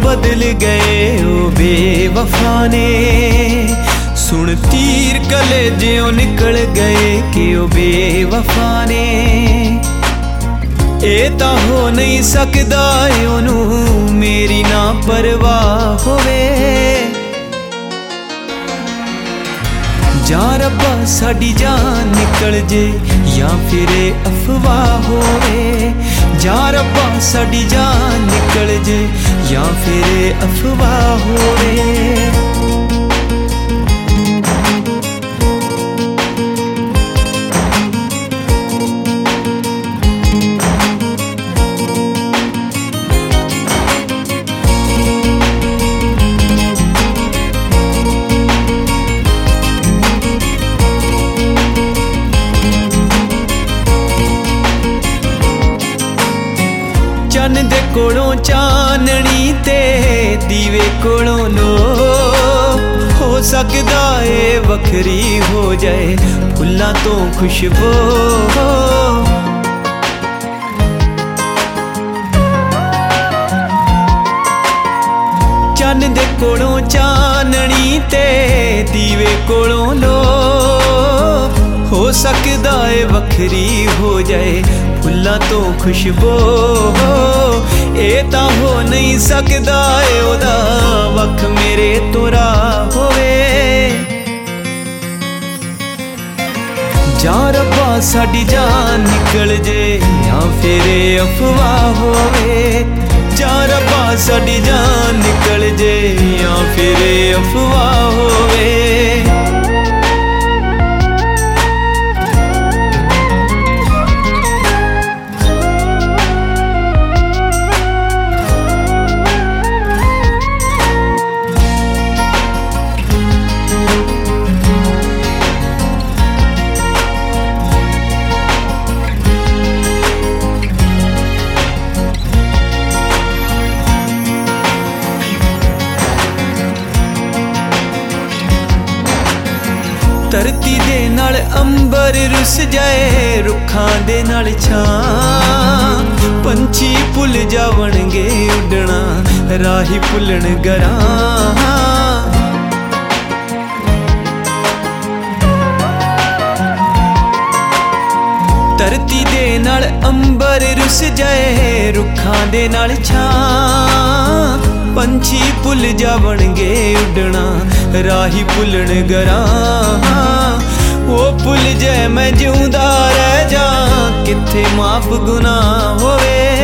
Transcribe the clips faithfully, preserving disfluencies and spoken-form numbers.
बदल गए ओ बेवफा ने। सुन तीर कलेजों निकल गए कि ओ बेवफा ने। ए तां हो नहीं सकदा ओनू मेरी ना परवाह होवे। जा रब्बा साडी जान निकल जे या फिर अफवाह होवे। जा रब्बा साडी जान निकल जे या फिर अफवाह होवे। चन दे कोलों चाननी ते दीवे कोलों लो। हो सकदा ए वखरी हो जाए फुल्लां तो खुशबू। चन दे कोलों चाननी ते दीवे कोलों लो। हो सकदा ए वखरी हो जाए फुल्लां तो खुशबू। ए तां हो नहीं सकदा ए ओदा वख मेरे तो राह होवे। जा रब्बा साडी जान निकल जे या फिर अफवाह होवे। जा रब्बा साडी जान निकल जे या फिर अफवाह होवे। धरती दे नाल अंबर रुस जाए रुखां दे नाल छां। पंछी भुल जावणगे उड़ना राही भुलन गरां। धरती दे नाल अंबर रुस जाए रुखां दे नाल छां। पंछी भुल जावणगे उड़ना राही भुलन गरां। वो भुल जाए मैं जिउंदा रह जा किथे माफ गुनाह होवे।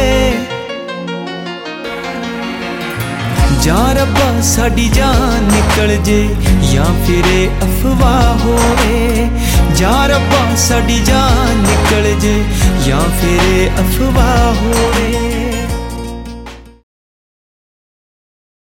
जा रब्बा साडी जान निकल जे या फिर अफवाह होवे। जा रब्बा साडी जान निकल जे या फिर अफवाह होवे।